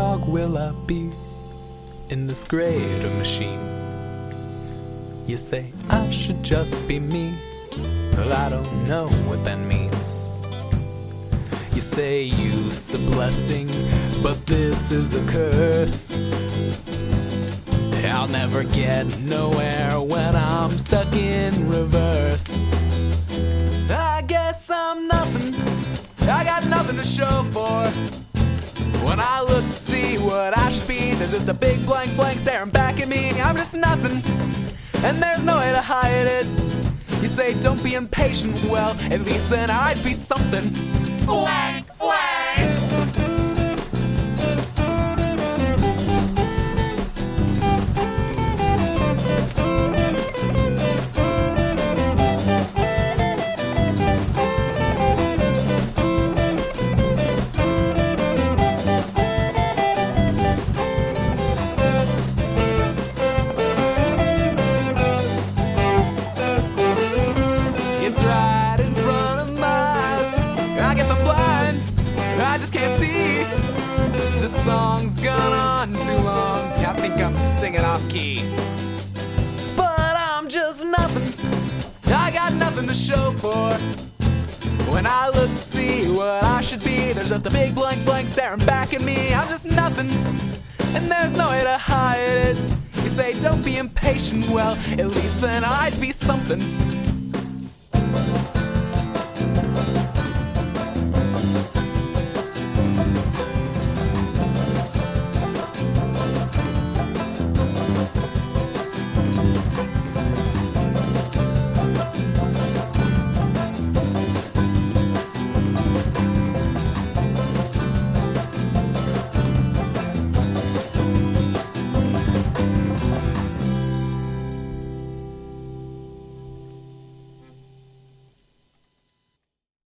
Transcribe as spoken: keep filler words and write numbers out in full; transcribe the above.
dog will I be in this greater machine? You say I should just be me, but I don't know what that means. You say you's a blessing, but this is a curse. I'll never get nowhere when I'm stuck in reverse. I guess I'm nothing, I got nothing to show for. When I look to see what I should be, there's just a big blank blank staring back at me. I'm just nothing, and there's no way to hide it. You say don't be impatient, well, at least then I'd be something. Blank blank. I just can't see. This song's gone on too long. I think I'm singing off key. But I'm just nothing, I got nothing to show for. When I look to see what I should be, there's just a big blank blank staring back at me. I'm just nothing, and there's no way to hide it. You say don't be impatient, well, at least then I'd be something.